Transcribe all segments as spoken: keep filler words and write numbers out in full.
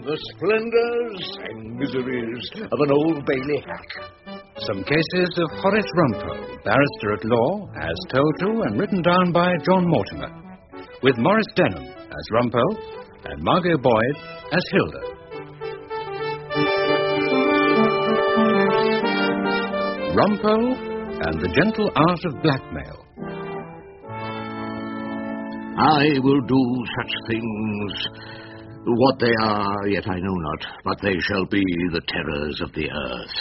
the splendours and miseries of an Old Bailey hack. Some cases of Horace Rumpole, barrister at law, as told to and written down by John Mortimer, with Maurice Denham as Rumpole and Margot Boyd as Hilda. Rumpole and the Gentle Art of Blackmail. I will do such things. What they are, yet I know not, but they shall be the terrors of the earth.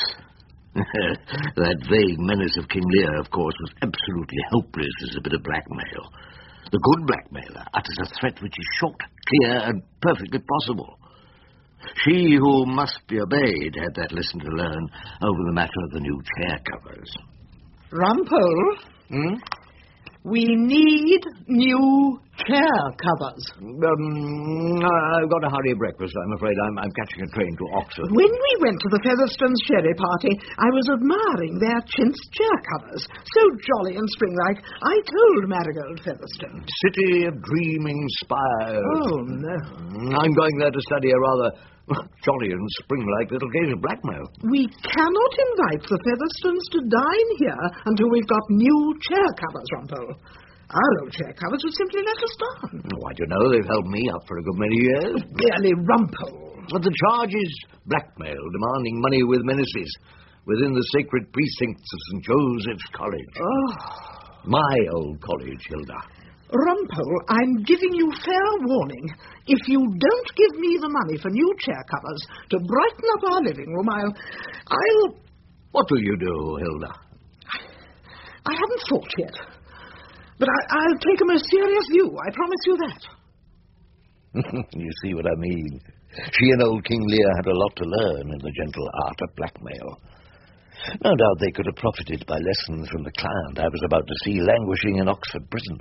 That vague menace of King Lear, of course, was absolutely hopeless as a bit of blackmail. The good blackmailer utters a threat which is short, clear, and perfectly possible. She who must be obeyed had that lesson to learn over the matter of the new chair covers. Rumpole? Hmm? We need new chair covers. Um, I've got to hurry breakfast, I'm afraid. I'm, I'm catching a train to Oxford. When we went to the Featherstones sherry party, I was admiring their chintz chair covers. So jolly and springlike. I told Marigold Featherstone. City of dreaming spires. Oh, no. I'm going there to study a rather jolly and spring-like little game of blackmail. We cannot invite the Featherstones to dine here until we've got new chair covers, Rumpole. Our old chair covers would simply let us down. Why do you know? They've held me up for a good many years. Merely Rumpole. But the charge is blackmail, demanding money with menaces, within the sacred precincts of Saint Joseph's College. Oh. My old college, Hilda. Rumpole, I'm giving you fair warning. If you don't give me the money for new chair covers to brighten up our living room, I'll... I'll... What will you do, Hilda? I haven't thought yet. But I, I'll take a most serious view, I promise you that. You see what I mean. She and old King Lear had a lot to learn in the gentle art of blackmail. No doubt they could have profited by lessons from the client I was about to see languishing in Oxford prison.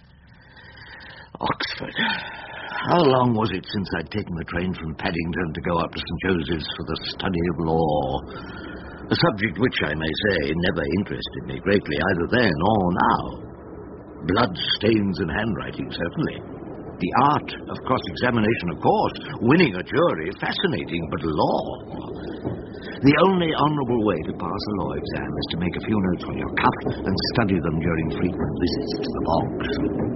Oxford. How long was it since I'd taken the train from Paddington to go up to Saint Joseph's for the study of law? A subject which, I may say, never interested me greatly, either then or now. Blood stains and handwriting, certainly. The art of cross-examination, of course. Winning a jury, fascinating, but law. The only honourable way to pass a law exam is to make a few notes on your cuff and study them during frequent visits to the box.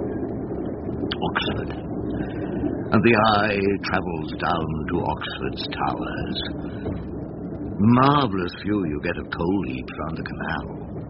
Oxford. And the eye travels down to Oxford's towers. Marvellous view you get of coal heaps round the canal.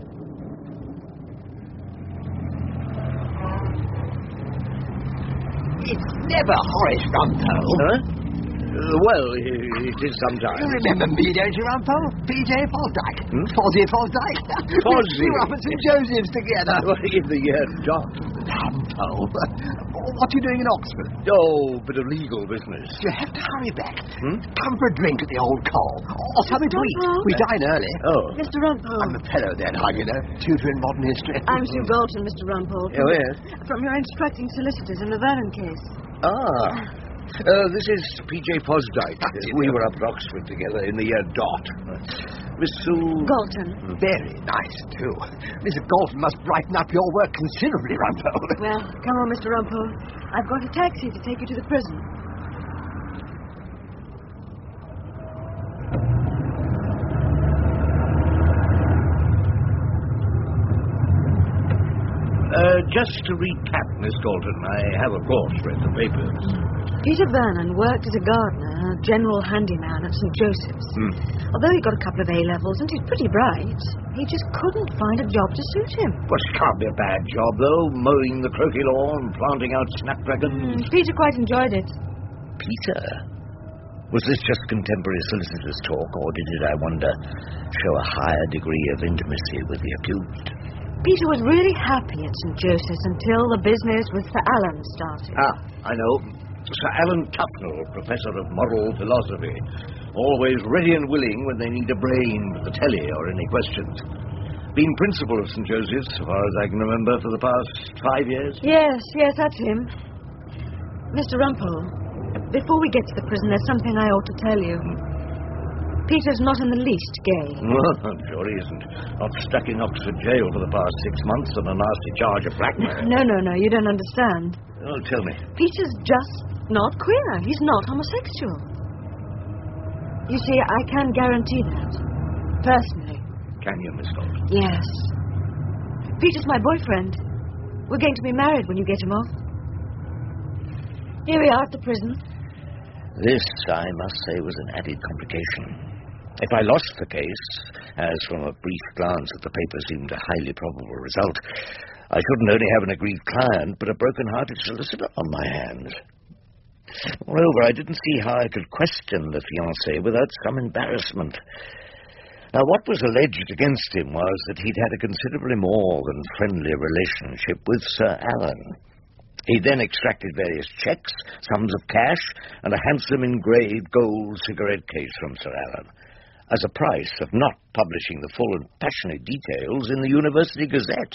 It's never Horace Rumpole. Huh? Uh, well, it, it is sometimes. You remember me, don't you, Rumpole? P J Fosdyke. Hmm? Fozzie Fosdyke. Fozzie? We were up at Saint Joseph's together. In the year dot. Rumpole. What are you doing in Oxford? Oh, bit of legal business. You have to hurry back. Hmm? Come for a drink at the old coal. Or something to eat. We dine early. Oh. Mister Rumpole. I'm a fellow then, how do you know? Tutor in modern history. I'm Sue Bolton, Mister Rumpole. Oh, yes? From your instructing solicitors in the Vernon case. Ah. Uh, this is P J Fosdyke. Uh, we were up at Oxford together in the year dot. Miss Sue... Galton. Very nice, too. Missus Galton must brighten up your work considerably, Rumpole. Well, come on, Mister Rumpole. I've got a taxi to take you to the prison. Uh, just to recap, Miss Galton, I have, of course, read the papers. Peter Vernon worked as a gardener, a general handyman at Saint Joseph's. Hmm. Although he got a couple of A-levels and he's pretty bright, he just couldn't find a job to suit him. Well, it can't be a bad job, though, mowing the croquet lawn, planting out snapdragons. Mm, Peter quite enjoyed it. Peter? Was this just contemporary solicitors' talk, or did it, I wonder, show a higher degree of intimacy with the accused? Peter was really happy at Saint Joseph's until the business with Sir Alan started. Ah, I know. Sir Alan Tufnell, Professor of Moral Philosophy. Always ready and willing when they need a brain for the telly or any questions. Been principal of Saint Joseph's, so far as I can remember, for the past five years. Yes, yes, that's him. Mister Rumpole, before we get to the prison, there's something I ought to tell you. Peter's not in the least gay. Well, I'm sure he isn't. Not stuck in Oxford jail for the past six months on a nasty charge of blackmail. No, no, no, you don't understand. Oh, tell me. Peter's just not queer. He's not homosexual. You see, I can guarantee that. Personally. Can you, Miss Gold? Yes. Peter's my boyfriend. We're going to be married when you get him off. Here we are at the prison. This, I must say, was an added complication. If I lost the case, as from a brief glance at the paper seemed a highly probable result, I shouldn't only have an aggrieved client, but a broken-hearted solicitor on my hands. Moreover, I didn't see how I could question the fiancé without some embarrassment. Now, what was alleged against him was that he'd had a considerably more than friendly relationship with Sir Alan. He then extracted various cheques, sums of cash, and a handsome engraved gold cigarette case from Sir Alan, as a price of not publishing the full and passionate details in the University Gazette.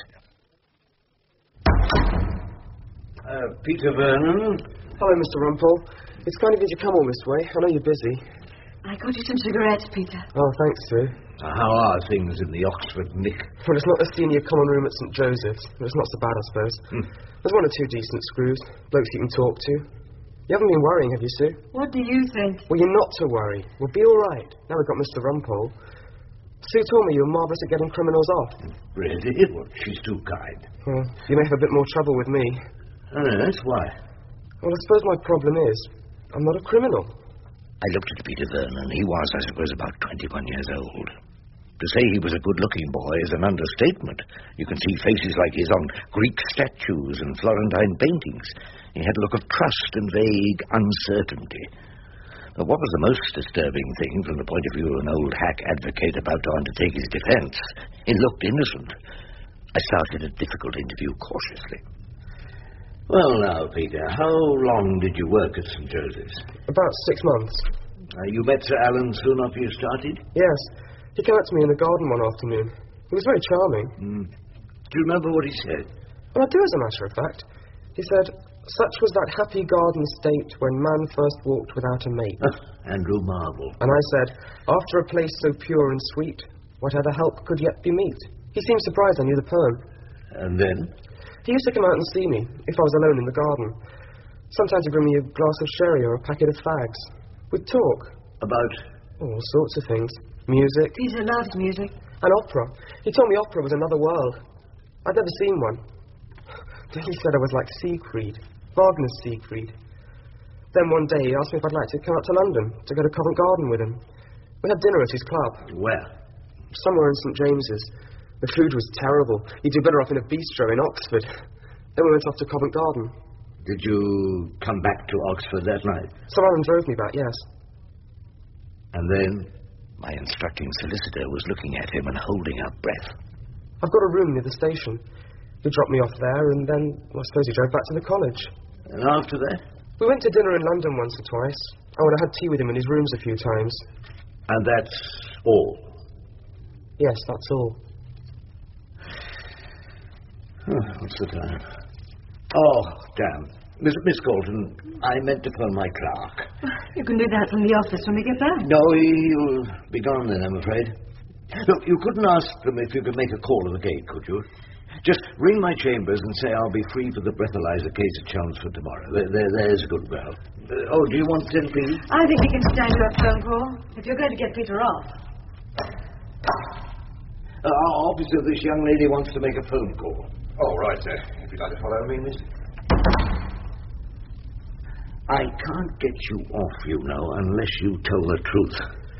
Uh, Peter Vernon? Hello, Mister Rumpole. It's kind of you to come all this way. I know you're busy. I got you some cigarettes, Peter. Oh, thanks, Sue. Uh, how are things in the Oxford Nick? Well, it's not the senior common room at St Joseph's, but it's not so bad, I suppose. Hmm. There's one or two decent screws, blokes you can talk to. You haven't been worrying, have you, Sue? What do you think? Well, you're not to worry. We'll be all right. Now we've got Mister Rumpole. Sue told me you were marvellous at getting criminals off. Really? Well, she's too kind. Well, you may have a bit more trouble with me. Oh, that's why. Well, I suppose my problem is I'm not a criminal. I looked at Peter Vernon. He was, I suppose, about twenty-one years old. To say he was a good-looking boy is an understatement. You can see faces like his on Greek statues and Florentine paintings. He had a look of trust and vague uncertainty. But what was the most disturbing thing from the point of view of an old hack advocate about to undertake his defence? He looked innocent. I started a difficult interview cautiously. Well, now, Peter, how long did you work at St Joseph's? About six months. Uh, you met Sir Alan soon after you started? Yes. He came out to me in the garden one afternoon. He was very charming. Mm. Do you remember what he said? Well, I do, as a matter of fact. He said, such was that happy garden state when man first walked without a mate. Andrew Marvel. And I said, after a place so pure and sweet, whatever help could yet be meet? He seemed surprised I knew the poem. And then? He used to come out and see me, if I was alone in the garden. Sometimes he'd bring me a glass of sherry or a packet of fags. We'd talk. About? All sorts of things. Music. Peter loves music. And opera. He told me opera was another world. I'd never seen one. Then he said I was like Siegfried. Wagner's Siegfried. Then one day he asked me if I'd like to come up to London to go to Covent Garden with him. We had dinner at his club. Where? Somewhere in St James's. The food was terrible. You'd do better off in a bistro in Oxford. Then we went off to Covent Garden. Did you come back to Oxford that night? Sir Alan drove me back, yes. And then? My instructing solicitor was looking at him and holding out breath. I've got a room near the station. He dropped me off there, and then, well, I suppose he drove back to the college. And after that? We went to dinner in London once or twice. Oh, and I had tea with him in his rooms a few times. And that's all? Yes, that's all. Oh, what's the time? Oh, damn. Miss, Miss Galton, I meant to phone my clerk. You can do that from the office when we get back. No, he'll be gone then, I'm afraid. Look, you couldn't ask them if you could make a call at the gate, could you? Just ring my chambers and say I'll be free for the breathalyzer case at Chelmsford tomorrow. There, there, there's a good girl. Uh, oh, do you want ten p? I think we can stand your phone call if you're going to get Peter off. Uh, our officer, this young lady wants to make a phone call. Oh, right, sir. If you'd like to follow me, miss. I can't get you off, you know, unless you tell the truth.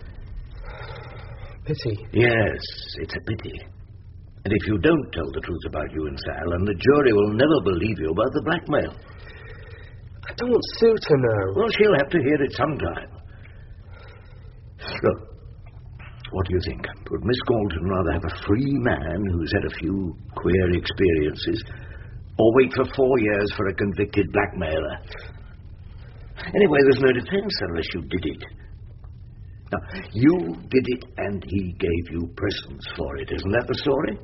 Pity. Yes, it's a pity. And if you don't tell the truth about you and Sir Alan, the jury will never believe you about the blackmail. I don't want Sue to know. Well, she'll have to hear it sometime. Look, what do you think? Would Miss Galton rather have a free man who's had a few queer experiences, or wait for four years for a convicted blackmailer? Anyway, there's no defense unless you did it. Now, you did it and he gave you presents for it. Isn't that the story?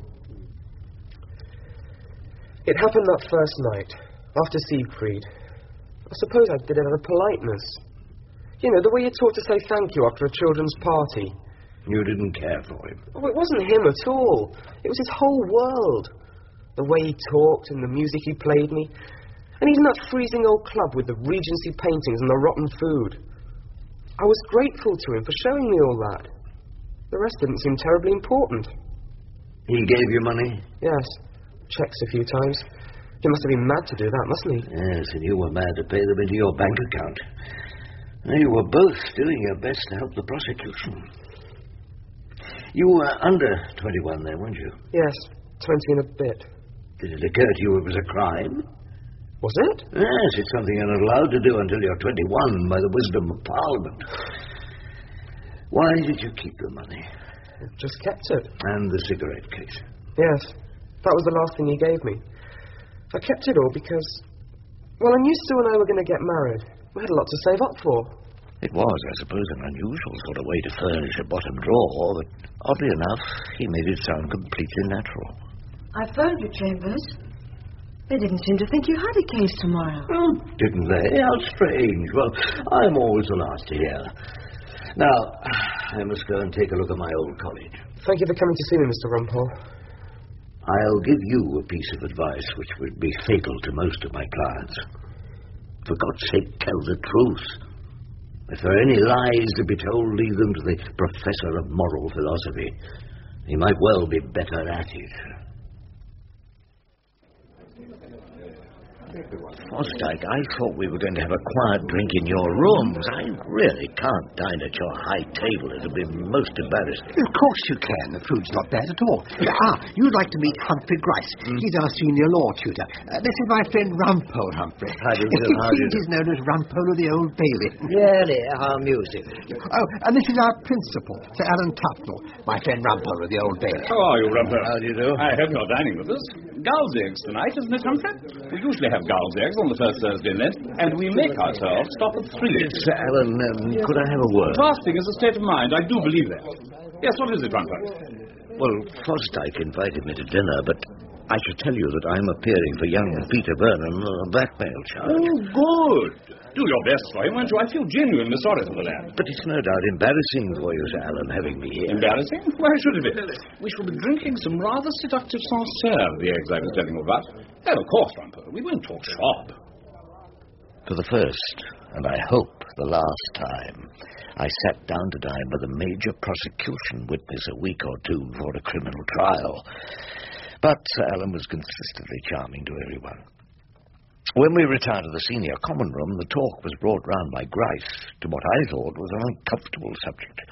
It happened that first night, after Siegfried. I suppose I did it out of politeness. You know, the way you taught to say thank you after a children's party. You didn't care for him. Oh, it wasn't him at all. It was his whole world. The way he talked and the music he played me. And even that freezing old club with the Regency paintings and the rotten food. I was grateful to him for showing me all that. The rest didn't seem terribly important. He gave you money? Yes. Checks a few times. He must have been mad to do that, mustn't he? Yes, and you were mad to pay them into your bank account. You were both doing your best to help the prosecution. You were under twenty-one then, weren't you? Yes, twenty and a bit. Did it occur to you it was a crime? Was it? Yes, it's something you're not allowed to do until you're twenty-one by the wisdom of Parliament. Why did you keep the money? Just kept it. And the cigarette case? Yes, that was the last thing he gave me. I kept it all because, well, I knew Sue and I were going to get married. We had a lot to save up for. It was, I suppose, an unusual sort of way to furnish a bottom drawer, but oddly enough, he made it sound completely natural. I phoned you, Chambers. They didn't seem to think you had a case tomorrow. Oh, didn't they? How strange. Well, I'm always the last to hear. Now, I must go and take a look at my old college. Thank you for coming to see me, Mister Rumpole. I'll give you a piece of advice which would be fatal to most of my clients. For God's sake, tell the truth. If there are any lies to be told, leave them to the professor of moral philosophy. He might well be better at it. Fosdyke, I thought we were going to have a quiet drink in your rooms. I really can't dine at your high table. It'll be most embarrassing. Of course you can. The food's not bad at all. Ah, you'd like to meet Humphrey Grice. Mm. He's our senior law tutor. Uh, this is my friend Rumpole, Humphrey. How do you do? How do you do? He's known as Rumpole of the Old Bailey. Really? How amusing. Oh, and this is our principal, Sir Alan Tufnell, my friend Rumpole of the Old Bailey. How are you, Rumpole? How do you do? I hope you're dining with us. Gow's eggs tonight, isn't it, Humphrey? We usually have Gow's eggs on the first Thursday in Lent, and we make ourselves stop at three. Sir Alan, um, could I have a word? Fasting is a state of mind. I do believe that. Yes, what is it, Rumpole? Well, Fosdyke invited me to dinner, but I should tell you that I'm appearing for young Peter Vernon on a blackmail charge. Oh, good. Do your best for him, won't you? I feel genuinely sorry for the lad. But it's no doubt embarrassing for you, Sir Alan, having me here. Embarrassing? Why should it be? We shall be drinking some rather seductive Sancerre, the eggs I was telling you about. And of course, Rumpole, we won't talk shop. For the first, and I hope the last time, I sat down to dine with a major prosecution witness a week or two before a criminal trial. But Sir Alan was consistently charming to everyone. When we retired to the senior common room, the talk was brought round by Grice to what I thought was an uncomfortable subject.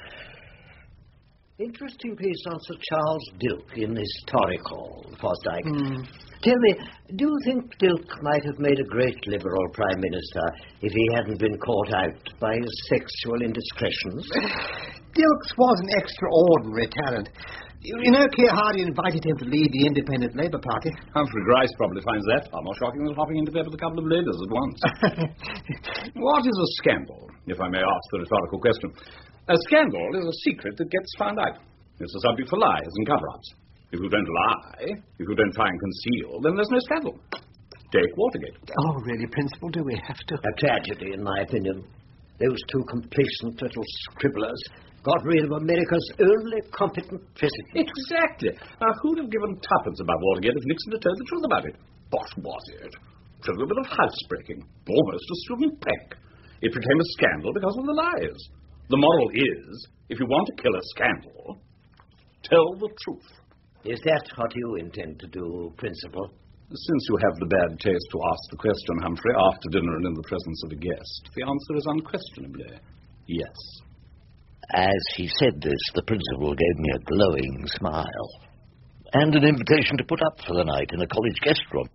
Interesting piece on Sir Charles Dilke in Historical, Fosdyke. Mm. Tell me, do you think Dilke might have made a great Liberal Prime Minister if he hadn't been caught out by his sexual indiscretions? Dilke was an extraordinary talent. You know, Keir Hardie invited him to lead the Independent Labour Party. Humphrey Grice probably finds that far more shocking than hopping into bed with a couple of ladies at once. What is a scandal, if I may ask the rhetorical question? A scandal is a secret that gets found out. It's a subject for lies and cover-ups. If you don't lie, if you don't try and conceal, then there's no scandal. Take Watergate. Oh, really, Principal, do we have to? A tragedy, in my opinion. Those two complacent little scribblers got rid of America's only competent president. Exactly. Now, who'd have given tuppence about Watergate if Nixon had told the truth about it? What was it? It was a bit of housebreaking. Almost a student prank. It became a scandal because of the lies. The moral is, if you want to kill a scandal, tell the truth. Is that what you intend to do, Principal? Since you have the bad taste to ask the question, Humphrey, after dinner and in the presence of a guest, the answer is unquestionably yes. As he said this, the principal gave me a glowing smile and an invitation to put up for the night in a college guest room.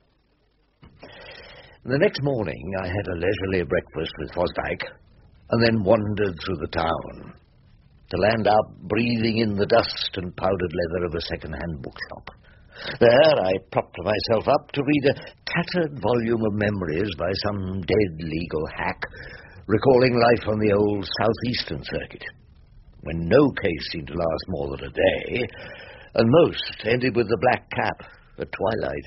The next morning, I had a leisurely breakfast with Fosdyke and then wandered through the town to land up breathing in the dust and powdered leather of a second-hand bookshop. There I propped myself up to read a tattered volume of memories by some dead legal hack, recalling life on the old southeastern circuit, when no case seemed to last more than a day, and most ended with the black cap at twilight.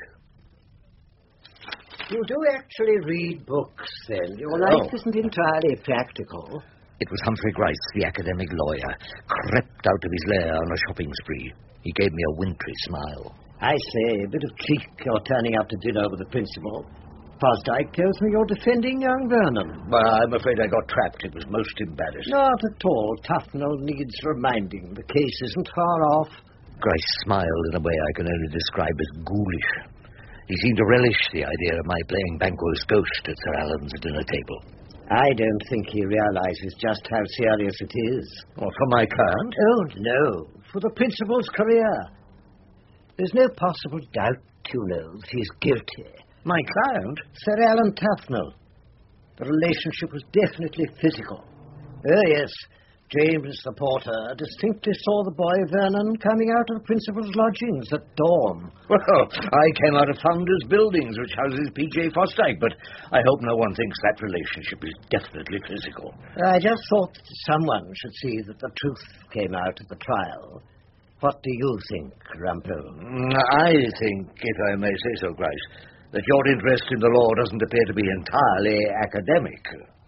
You do actually read books, then? Your life oh. isn't entirely practical. It was Humphrey Grice, the academic lawyer, crept out of his lair on a shopping spree. He gave me a wintry smile. I say, a bit of clique you're turning out to dinner with the principal. Fosdyke tells me you're defending young Vernon. Well, I'm afraid I got trapped. It was most embarrassing. Not at all. Tufnell needs reminding. The case isn't far off. Grice smiled in a way I can only describe as ghoulish. He seemed to relish the idea of my playing Banquo's ghost at Sir Alan's dinner table. I don't think he realizes just how serious it is. What, for my client? Oh, no. For the principal's career. There's no possible doubt, you know, that he's guilty. My client? Sir Alan Tufnell. The relationship was definitely physical. Oh, yes. James, the porter, distinctly saw the boy Vernon coming out of the principal's lodgings at dawn. Well, I came out of Founders Buildings, which houses P J Fosdyke, but I hope no one thinks that relationship is definitely physical. I just thought that someone should see that the truth came out at the trial. What do you think, Rumpole? I think, if I may say so, Grice, that your interest in the law doesn't appear to be entirely academic.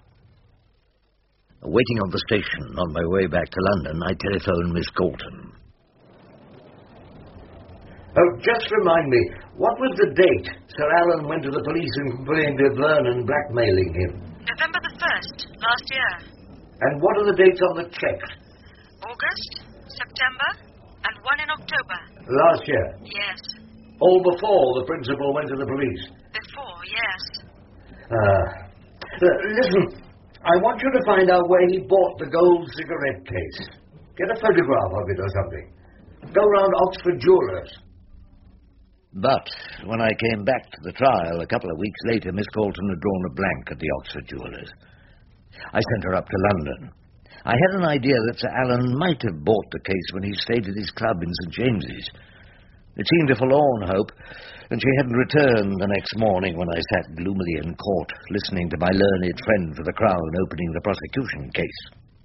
Waiting on the station on my way back to London, I telephoned Miss Galton. Oh, just remind me, what was the date Sir Alan went to the police and complained of Vernon blackmailing him? November the first, last year. And what are the dates on the check? August, September, and one in October. Last year? Yes. All before the principal went to the police? Before, yes. Ah. Uh, listen, I want you to find out where he bought the gold cigarette case. Get a photograph of it or something. Go round Oxford Jewellers. But when I came back to the trial a couple of weeks later, Miss Galton had drawn a blank at the Oxford Jewellers. I sent her up to London. I had an idea that Sir Alan might have bought the case when he stayed at his club in St James's. It seemed a forlorn hope, and she hadn't returned the next morning when I sat gloomily in court, listening to my learned friend for the Crown opening the prosecution case.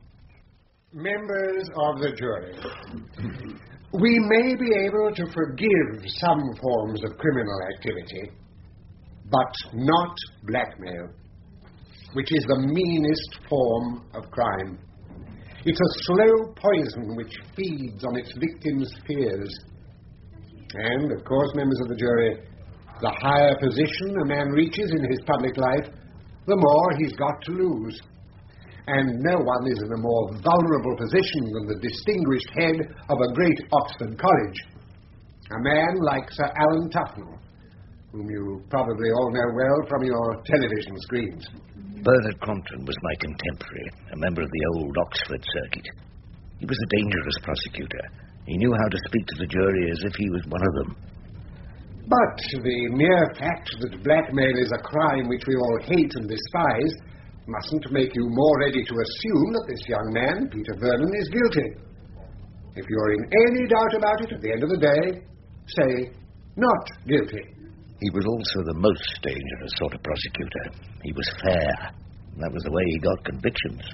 Members of the jury, we may be able to forgive some forms of criminal activity, but not blackmail, which is the meanest form of crime. It's a slow poison which feeds on its victims' fears. And, of course, members of the jury, the higher position a man reaches in his public life, the more he's got to lose. And no one is in a more vulnerable position than the distinguished head of a great Oxford college. A man like Sir Alan Tufnell, whom you probably all know well from your television screens. Bernard Crompton was my contemporary, a member of the old Oxford circuit. He was a dangerous prosecutor. He knew how to speak to the jury as if he was one of them. But the mere fact that blackmail is a crime which we all hate and despise mustn't make you more ready to assume that this young man, Peter Vernon, is guilty. If you're in any doubt about it, at the end of the day, say, not guilty. He was also the most dangerous sort of prosecutor. He was fair. That was the way he got convictions.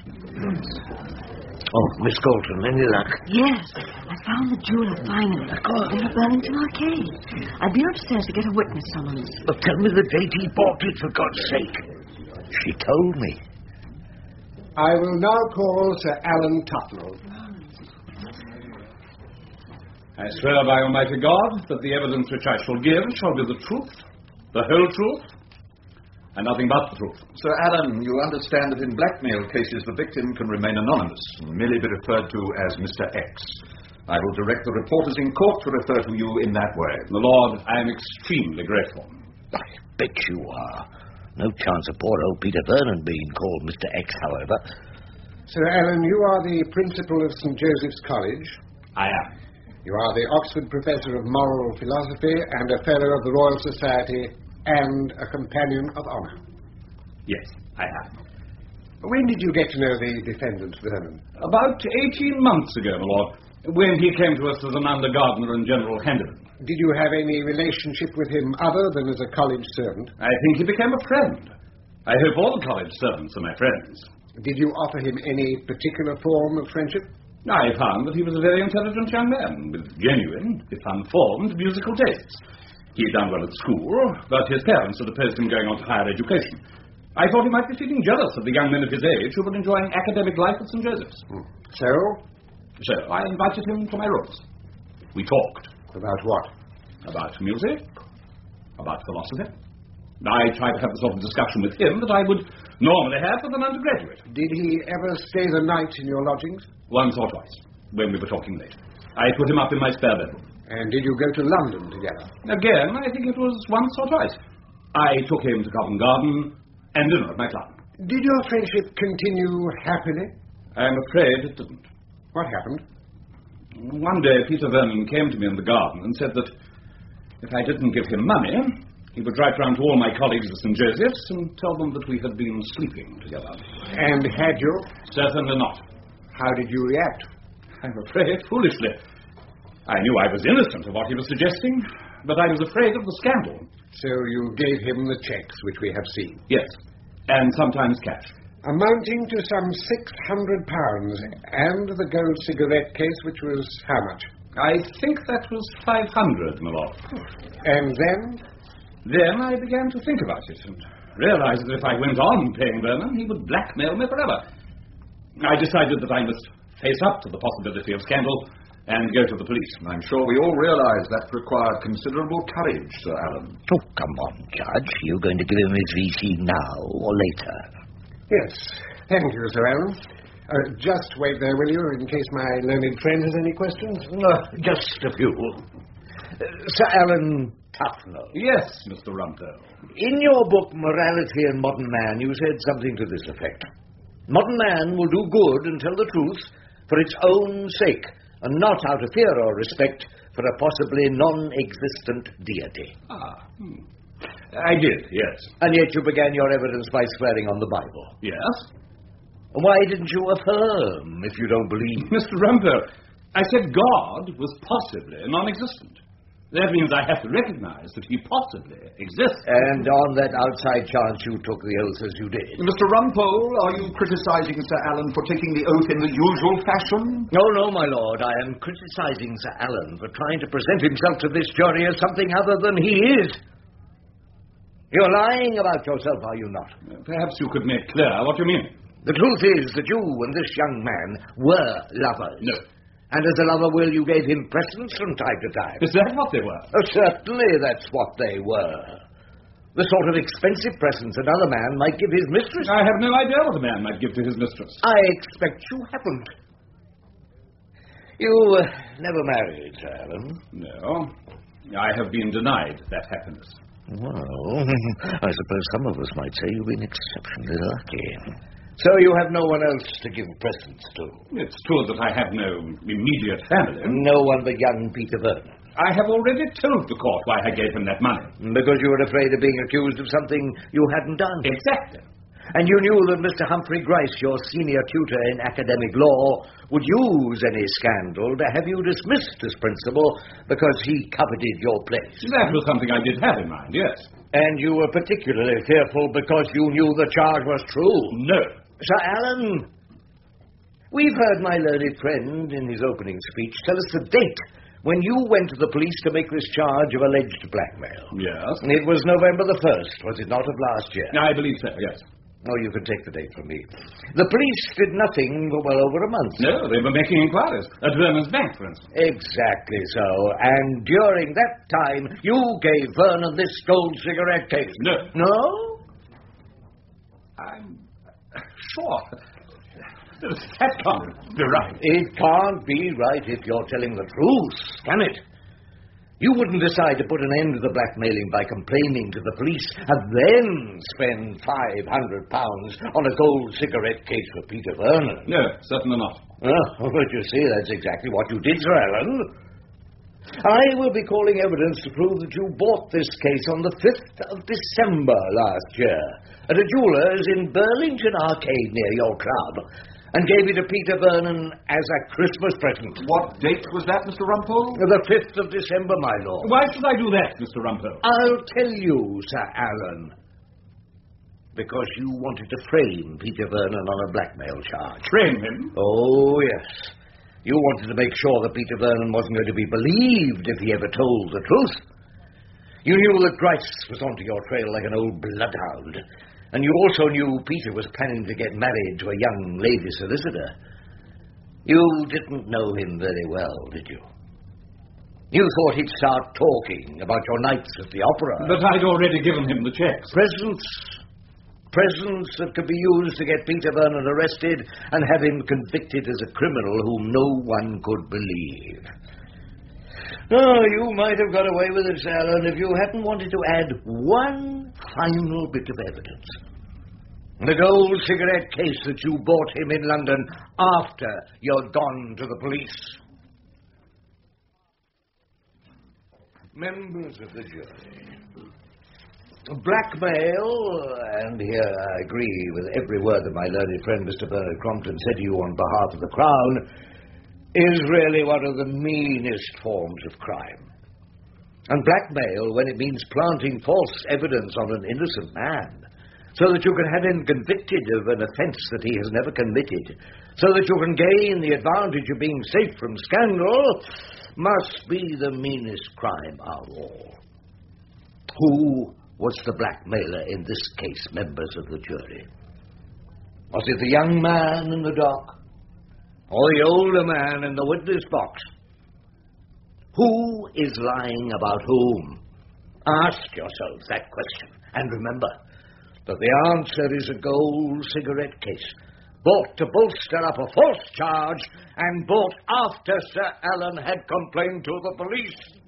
Oh, Miss Galton, any luck? Yes, I found the jeweller finally. In the Burlington Arcade. I've been upstairs to get a witness summons. But tell me the date he bought it, for God's sake. She told me. I will now call Sir Alan Tufnell. I swear by Almighty God that the evidence which I shall give shall be the truth, the whole truth, and nothing but the truth. Sir Alan, you understand that in blackmail cases the victim can remain anonymous and merely be referred to as Mister X. I will direct the reporters in court to refer to you in that way. My Lord, I am extremely grateful. I bet you are. No chance of poor old Peter Vernon being called Mister X, however. Sir Alan, you are the principal of St Joseph's College. I am. You are the Oxford Professor of Moral Philosophy and a Fellow of the Royal Society and a Companion of Honour. Yes, I am. When did you get to know the defendant, Vernon? About eighteen months ago, my Lord, when he came to us as an under gardener and general handyman. Did you have any relationship with him other than as a college servant? I think he became a friend. I hope all college servants are my friends. Did you offer him any particular form of friendship? I found that he was a very intelligent young man, with genuine, if unformed, musical tastes. He had done well at school, but his parents had opposed him going on to higher education. I thought he might be feeling jealous of the young men of his age who were enjoying academic life at St Joseph's. Hmm. So? So I invited him to my rooms. We talked. About what? About music, about philosophy, I try to have the sort of discussion with him that I would normally have with an undergraduate. Did he ever stay the night in your lodgings? Once or twice, when we were talking late. I put him up in my spare bedroom. And did you go to London together? Again, I think it was once or twice. I took him to Covent Garden and dinner at my club. Did your friendship continue happily? I'm afraid it didn't. What happened? One day, Peter Vernon came to me in the garden and said that if I didn't give him money, he would write round to all my colleagues at Saint Joseph's and tell them that we had been sleeping together. And had you? Certainly not. How did you react? I'm afraid foolishly. I knew I was innocent of what he was suggesting, but I was afraid of the scandal. So you gave him the cheques, which we have seen? Yes, and sometimes cash. Amounting to some six hundred pounds, and the gold cigarette case, which was how much? I think that was five hundred, my lord. And then? Then I began to think about it, and realized that if I went on paying Vernon, he would blackmail me forever. I decided that I must face up to the possibility of scandal and go to the police. I'm sure we all realize that required considerable courage, Sir Alan. Oh, come on, Judge. You're going to give him his V C now or later? Yes. Thank you, Sir Alan. Uh, just wait there, will you, in case my learned friend has any questions? Uh, just a few. Uh, Sir Alan Tufnell. Yes, Mister Rumpole. In your book, Morality and Modern Man, you said something to this effect. Modern man will do good and tell the truth for its own sake, and not out of fear or respect for a possibly non-existent deity. Ah, hmm. I did, yes. And yet you began your evidence by swearing on the Bible. Yes. Why didn't you affirm, if you don't believe? Mister Rumpole, I said God was possibly non-existent. That means I have to recognize that he possibly exists. And on that outside chance you took the oath as you did. Mister Rumpole, are you criticizing Sir Alan for taking the oath in the usual fashion? No, no, my lord. I am criticizing Sir Alan for trying to present himself to this jury as something other than he is. You're lying about yourself, are you not? Perhaps you could make clear what you mean. The truth is that you and this young man were lovers. No. And as a lover, will, you gave him presents from time to time. Is that what they were? Oh, certainly that's what they were. The sort of expensive presents another man might give his mistress. I have no idea what a man might give to his mistress. I expect you haven't. You uh, never married, Sir Alan? No. I have been denied that happiness. Well, I suppose some of us might say you've been exceptionally lucky. So you have no one else to give presents to? It's true that I have no immediate family. No one but young Peter Vernon? I have already told the court why I gave him that money. Because you were afraid of being accused of something you hadn't done? Exactly. And you knew that Mister Humphrey Gryce, your senior tutor in academic law, would use any scandal to have you dismissed as principal because he coveted your place. That was something I did have in mind, yes. And you were particularly fearful because you knew the charge was true? No. Sir Alan, we've heard my learned friend in his opening speech tell us the date when you went to the police to make this charge of alleged blackmail. Yes. It was November the first, was it not, of last year? I believe so, yes. Oh, you can take the date from me. The police did nothing for well over a month. No, they were making inquiries. At Vernon's bank, for instance. Exactly so. And during that time, you gave Vernon this gold cigarette case. No. No? I'm sure. That can't be right. It can't be right if you're telling the truth, can it? You wouldn't decide to put an end to the blackmailing by complaining to the police and then spend five hundred pounds on a gold cigarette case for Peter Vernon. No, certainly not. Oh, but you see, that's exactly what you did, Sir Alan. I will be calling evidence to prove that you bought this case on the fifth of December last year at a jeweller's in Burlington Arcade near your club, and gave it to Peter Vernon as a Christmas present. What date was that, Mister Rumpole? The fifth of December, my lord. Why should I do that, Mister Rumpole? I'll tell you, Sir Alan. Because you wanted to frame Peter Vernon on a blackmail charge. Frame him? Oh, yes. You wanted to make sure that Peter Vernon wasn't going to be believed if he ever told the truth. You knew that Gryce was onto your trail like an old bloodhound. And you also knew Peter was planning to get married to a young lady solicitor. You didn't know him very well, did you? You thought he'd start talking about your nights at the opera. But I'd already given him the checks. Presents. Presents that could be used to get Peter Vernon arrested and have him convicted as a criminal whom no one could believe. Oh, you might have got away with it, Sir Alan, if you hadn't wanted to add one final bit of evidence. The gold cigarette case that you bought him in London after you'd gone to the police. Members of the jury. Blackmail, and here I agree with every word that my learned friend Mister Bernard Crompton said to you on behalf of the Crown, is really one of the meanest forms of crime. And blackmail, when it means planting false evidence on an innocent man, so that you can have him convicted of an offence that he has never committed, so that you can gain the advantage of being safe from scandal, must be the meanest crime of all. Who was the blackmailer in this case, members of the jury? Was it the young man in the dock? Or the older man in the witness box? Who is lying about whom? Ask yourselves that question, and remember that the answer is a gold cigarette case, bought to bolster up a false charge, and bought after Sir Alan had complained to the police.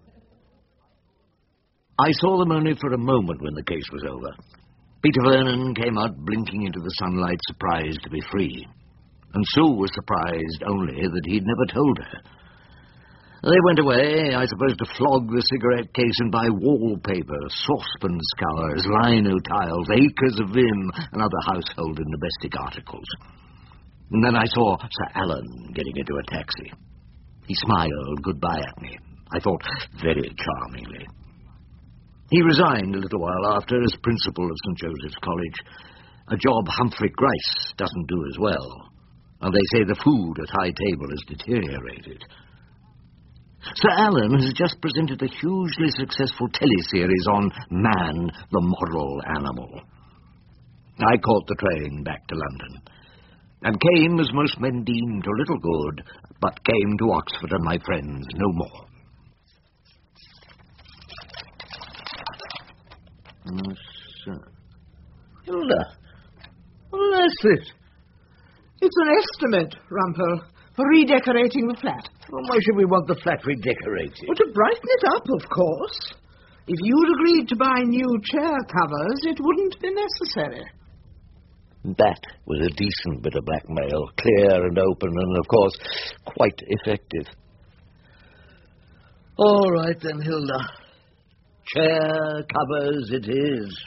I saw them only for a moment when the case was over. Peter Vernon came out blinking into the sunlight, surprised to be free. And Sue was surprised only that he'd never told her. They went away, I suppose, to flog the cigarette case and buy wallpaper, saucepan scours, lino tiles, acres of vim, and other household and domestic articles. And then I saw Sir Alan getting into a taxi. He smiled goodbye at me, I thought very charmingly. He resigned a little while after as principal of Saint Joseph's College, a job Humphrey Grice doesn't do as well, and they say the food at high table has deteriorated. Sir Alan has just presented a hugely successful teleseries on Man, the Moral Animal. I caught the train back to London, and came, as most men deem, to little good, but came to Oxford and my friends no more. Yes, sir. Hilda, what is this? It's an estimate, Rumpel, for redecorating the flat. Well, why should we want the flat redecorated? Well, to brighten it up, of course. If you'd agreed to buy new chair covers, it wouldn't be necessary. That was a decent bit of blackmail, clear and open, and, of course, quite effective. All right, then, Hilda. Chair covers it is.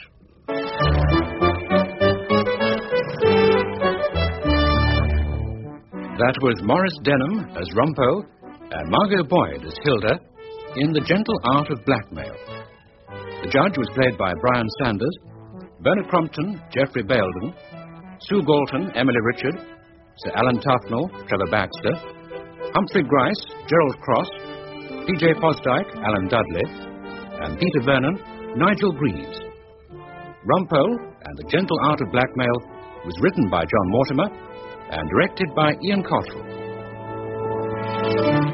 That was Maurice Denham as Rumpo and Margot Boyd as Hilda in The Gentle Art of Blackmail. The judge was played by Brian Sanders, Bernard Crompton, Geoffrey Belden, Sue Galton, Emily Richard, Sir Alan Tufnell, Trevor Baxter, Humphrey Grice, Gerald Cross, P J Fosdyke, Alan Dudley, and Peter Vernon, Nigel Greaves. Rumpole and The Gentle Art of Blackmail was written by John Mortimer and directed by Ian Cottrell.